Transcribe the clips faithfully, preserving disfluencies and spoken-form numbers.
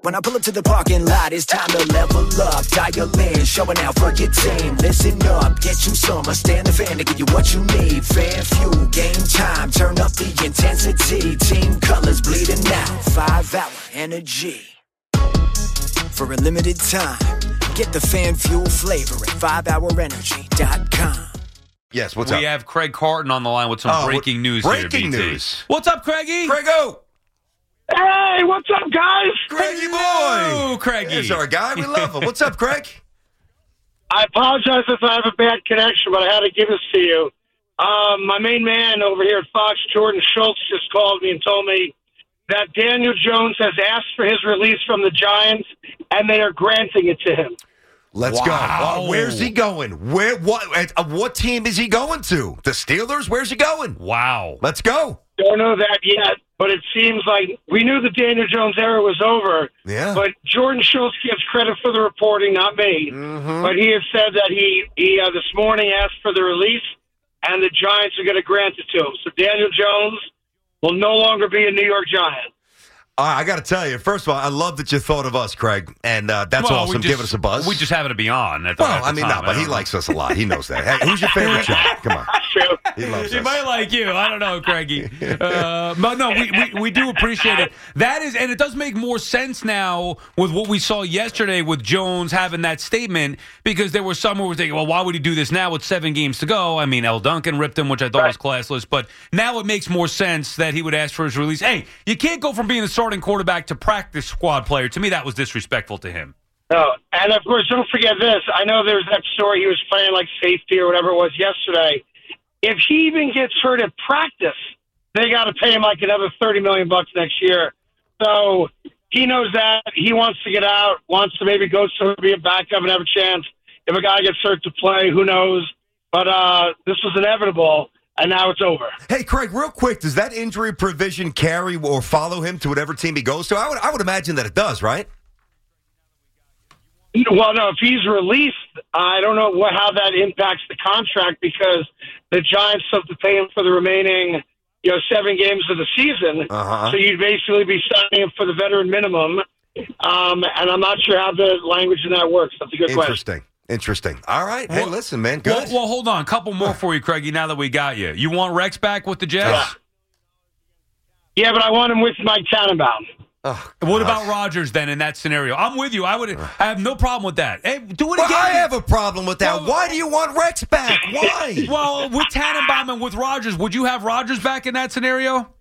When I pull up to the parking lot, it's time to level up. Dial in, showing out for your team. Listen up, get you some. I stand the fan to give you what you need. Fan fuel, game time, turn up the intensity. Team colors bleeding out, five hour energy. For a limited time, get the fan fuel flavor at five hour energy dot com. Yes, what's we up? We have Craig Carton on the line with some oh, breaking news breaking here, B T. news. What's up, Craigie? Craigo! Hey, what's up, guys? Craigie boy! Hello, Craigie. There's our guy. We love him. What's up, Craig? I apologize if I have a bad connection, but I had to give this to you. Um, my main man over here at Fox, Jordan Schultz, just called me and told me that Daniel Jones has asked for his release from the Giants, and they are granting it to him. Let's wow. go. Uh, where's he going? Where? What? Uh, what team is he going to? The Steelers? Where's he going? Wow. Let's go. Don't know that yet, but it seems like we knew the Daniel Jones era was over. Yeah. But Jordan Schultz gets credit for the reporting, not me. Mm-hmm. But he has said that he, he uh, this morning asked for the release, and the Giants are going to grant it to him. So Daniel Jones will no longer be a New York Giant. Uh, I got to tell you, first of all, I love that you thought of us, Craig, and uh, that's well, awesome. Just, Give us a buzz. We just happen to be on. At the, well, at the I mean, time. no, but he know. likes us a lot. He knows that. Hey, who's your favorite Giant? Come on. True. He loves He us. might like you. I don't know, Craigie. Uh, but no, we, we, we do appreciate it. That is, and it does make more sense now with what we saw yesterday with Jones having that statement, because there were some who were thinking, well, why would he do this now with seven games to go? I mean, L. Duncan ripped him, which I thought Right. was classless. But now it makes more sense that he would ask for his release. Hey, you can't go from being the starting quarterback to practice squad player. To me, that was disrespectful to him. No, and of course, don't forget this. I know there's that story he was playing like safety or whatever it was yesterday. If he even gets hurt at practice, they got to pay him like another thirty million bucks next year. So he knows that. He wants to get out, wants to maybe go to be a backup and have a chance. If a guy gets hurt to play, who knows? But uh, this was inevitable, and now it's over. Hey, Craig, real quick, does that injury provision carry or follow him to whatever team he goes to? I would, I would imagine that it does, right? Well, no, if he's released, I don't know what, how that impacts the contract, because the Giants have to pay him for the remaining, you know, seven games of the season. Uh-huh. So you'd basically be signing him for the veteran minimum. Um, and I'm not sure how the language in that works. That's a good question. Interesting. Interesting. All right. Hey, Well- listen, man. Good. Well, well, hold on. A couple more for you, Craigie, now that we got you. You want Rex back with the Jets? Yeah, but I want him with Mike Tannenbaum. Oh, What God. about Rodgers then in that scenario? I'm with you. I would. I have no problem with that. Hey, do it Well, again. I have a problem with that. Well- Why do you want Rex back? Why? Well, with Tannenbaum and with Rodgers, would you have Rodgers back in that scenario?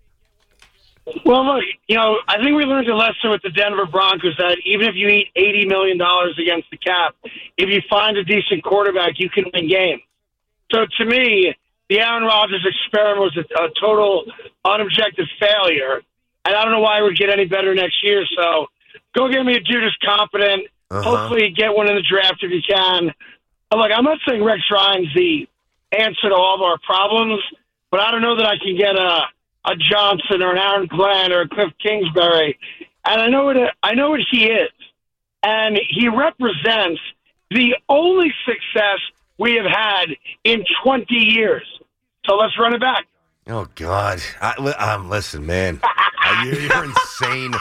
Well, look, you know, I think we learned a lesson with the Denver Broncos that even if you eat eighty million dollars against the cap, if you find a decent quarterback, you can win games. So to me, the Aaron Rodgers experiment was a, a total unobjective failure. And I don't know why it would get any better next year. So go get me a dude who's competent. Uh-huh. Hopefully get one in the draft if you can. But look, I'm not saying Rex Ryan's the answer to all of our problems, but I don't know that I can get a, a Johnson or an Aaron Glenn or a Cliff Kingsbury. And I know what I know what he is. And he represents the only success we have had in twenty years. So let's run it back. Oh, God. I, um, listen, man. You're, you're insane.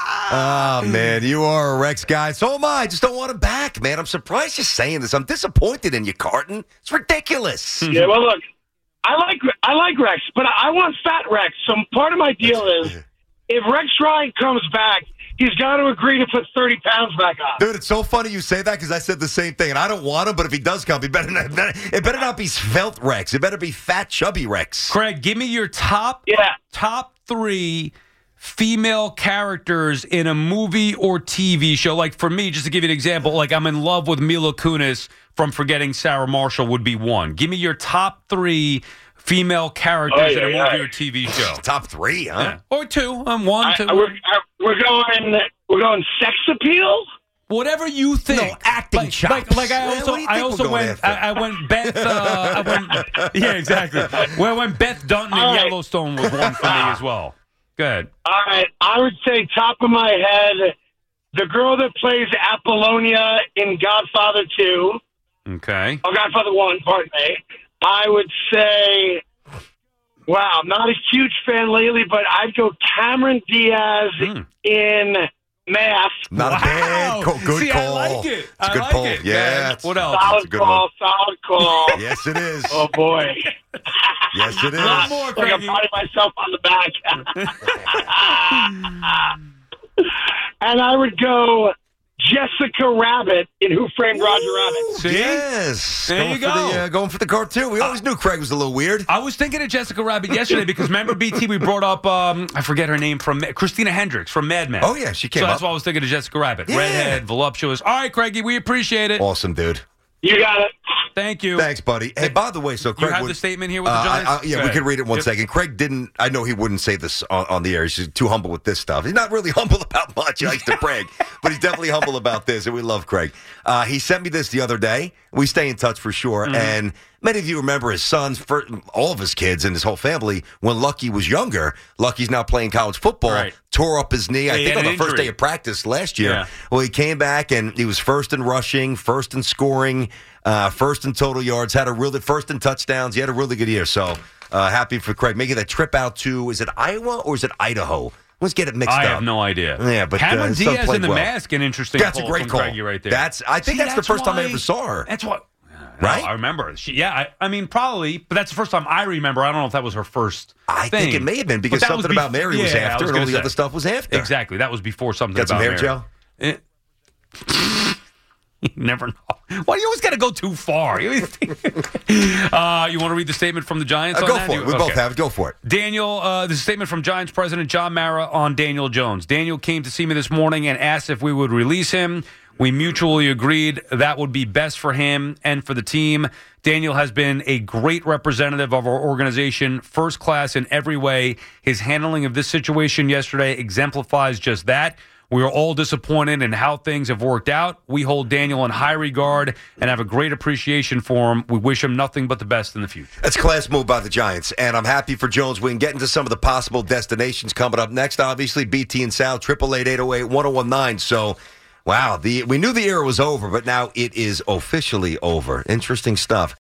Oh, man. You are a Rex guy. So am I. I just don't want him back, man. I'm surprised you're saying this. I'm disappointed in you, Carton. It's ridiculous. Yeah, well, look, I like I like Rex, but I want Fat Rex. So part of my deal is if Rex Ryan comes back, he's got to agree to put thirty pounds back on. Dude, it's so funny you say that because I said the same thing, and I don't want him, but if he does come, he better not, it better not be svelte Rex. It better be fat, chubby Rex. Craig, give me your top Yeah. top three female characters in a movie or T V show. Like for me, just to give you an example, like I'm in love with Mila Kunis from Forgetting Sarah Marshall would be one. Give me your top three female characters Oh, yeah, in a movie yeah. or T V show. Top three, huh? Yeah. Or two. Um, one, I, two. I, we're, I, we're going we're going sex appeal. Whatever you think. No, acting like, chops. Like, like I Yeah, also, what do you I think also we're going went. after? I, I went Beth. Uh, I went. Yeah, exactly. Well, when Beth Dunton in All right. Yellowstone was one for me as well. Go ahead. All right, I would say top of my head, the girl that plays Apollonia in Godfather two, Okay. or Godfather one, pardon me. I would say, wow, I'm not a huge fan lately, but I'd go Cameron Diaz Hmm. in math. Not Wow. a bad call. Good See, I call. like it. It's a I good like pull. it, Yeah. man. it's- What else? it's a Solid good call, one. solid call. Yes, it is. Oh, boy. Yes, it is. One more, Like I'm Craigie. patting myself on the back. And I would go Jessica Rabbit in Who Framed Roger Rabbit. See? Yes. There going you for go. The, uh, going for the cartoon. We always knew Craig was a little weird. I was thinking of Jessica Rabbit yesterday because remember, B T, we brought up, um, I forget her name, from Christina Hendricks from Mad Men. Oh, yeah, she came So that's up. why I was thinking of Jessica Rabbit. Yeah. Redhead, voluptuous. All right, Craigie, we appreciate it. Awesome, dude. You got it. Thank you. Thanks, buddy. Hey, by the way, so Craig You have would, the statement here with the uh, Giants? I, I, yeah, Go we ahead. could read it one Yep. second. Craig didn't. I know he wouldn't say this on, on the air. He's too humble with this stuff. He's not really humble about much. He likes to brag, but he's definitely humble about this, and we love Craig. Uh, he sent me this the other day. We stay in touch for sure, Mm-hmm. and many of you remember his sons, for, all of his kids, and his whole family. When Lucky was younger, Lucky's now playing college football. Right. Tore up his knee. I he think had on an the first injury. day of practice last year. Yeah. Well, he came back and he was first in rushing, first in scoring, uh, first in total yards. Had a really first in touchdowns. He had a really good year. So uh, happy for Craig making that trip out to. Is it Iowa or is it Idaho? Let's get it mixed I up. have no idea. Yeah, but, uh, Cameron his son Diaz played in the well. mask, an interesting That's a call great from call. Craigie right there. That's. I think See, that's, the first time I why- ever saw her. That's what. Right? No, I remember. She, yeah, I, I mean, probably, but that's the first time I remember. I don't know if that was her first I thing. think it may have been But because that was something about bef- Mary was yeah, I after, and gonna all the say. other stuff was after. Exactly. That was before something Got some about hair Mary. gel? Eh. You never know. Why do you always got to go too far? uh, you want to read the statement from the Giants? Uh, on go that? for it. You- We both okay. have it. Go for it. Daniel, uh, this is a statement from Giants President John Mara on Daniel Jones. Daniel came to see me this morning and asked if we would release him. We mutually agreed that would be best for him and for the team. Daniel has been a great representative of our organization, first class in every way. His handling of this situation yesterday exemplifies just that. We are all disappointed in how things have worked out. We hold Daniel in high regard and have a great appreciation for him. We wish him nothing but the best in the future. That's a class move by the Giants, and I'm happy for Jones. We can get into some of the possible destinations coming up next. Obviously, B T and Sal, triple eight eight zero eight one zero one nine. So, wow, the we knew the era was over, but now it is officially over. Interesting stuff.